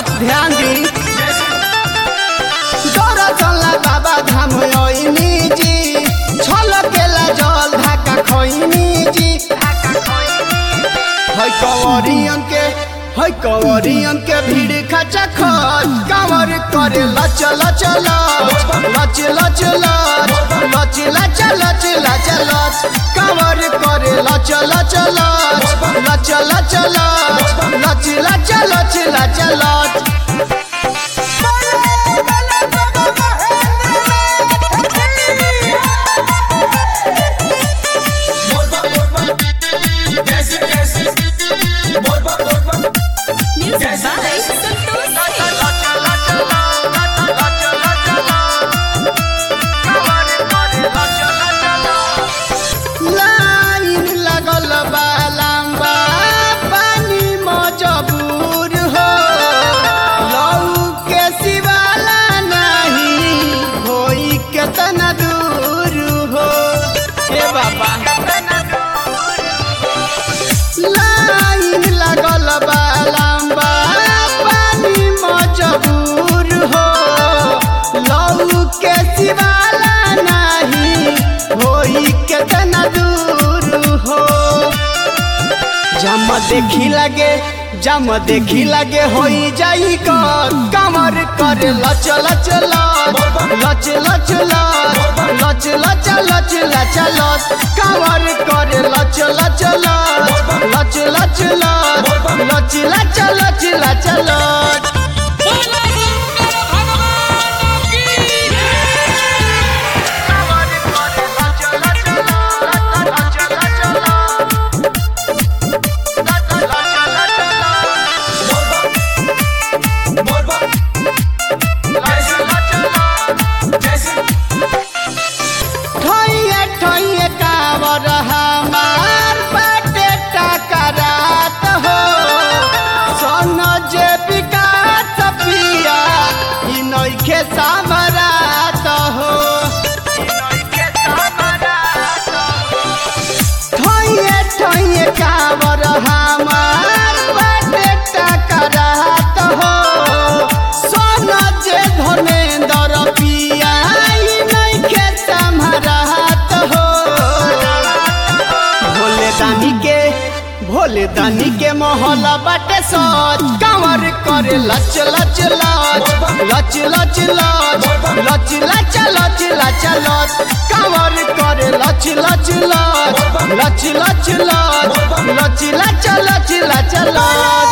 ध्यान दी दौरा चलना बाबा धाम ओइनी जी छलकेला जल ढाका खोइनी जी है कंवरियन के भीड़ खचा खच कंवर करे लच लच लच लच लच लच लच लच लच लच कंवर करे लच लच लच लच लच लच लच लच लच लच लाइन लगल बा लंबा पानी मजबूर हो लऊ के सिवाला नहीं होई केतना दूर हो जम देखी लगे होई जाई कमर करे लच लच लच लच लच लच लच लच लच कमर करे लच लच लच लच लच लच लच लच लच कावर हमार बाटे टकरात हो सोना जे धर्मेंद्र पिया नइखे संभरात हो भोले दानी के मोहल्ला बाटे सच कंवर करे लच लच लच लच लच लच लच लच लच कंवर करे लच लच लच लच लच लच लच लच लच लच